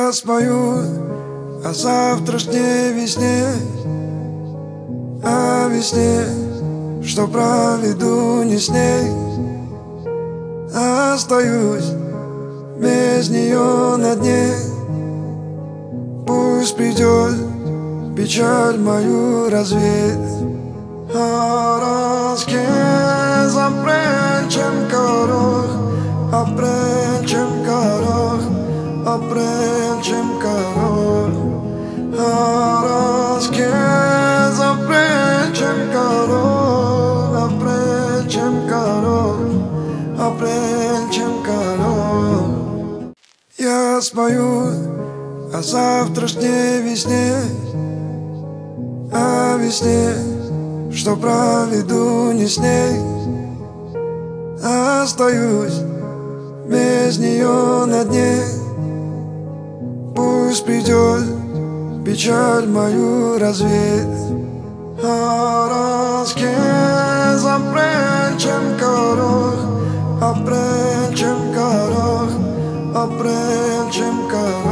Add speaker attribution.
Speaker 1: Я спою о завтрашней весне, о весне, что проведу не с ней. Остаюсь без нее на дне. Пусть придет печаль мою развеять. Араске запречем корох, апречем корох, апречем корох. Араске запречем корох, апречем корох, апречем корох. Я спою о завтрашней весне, о весне, что проведу не с ней. Остаюсь без нее на дне. Пусть придет печаль мою развеять. Араске запречем корох, апречем корох, апречем корох.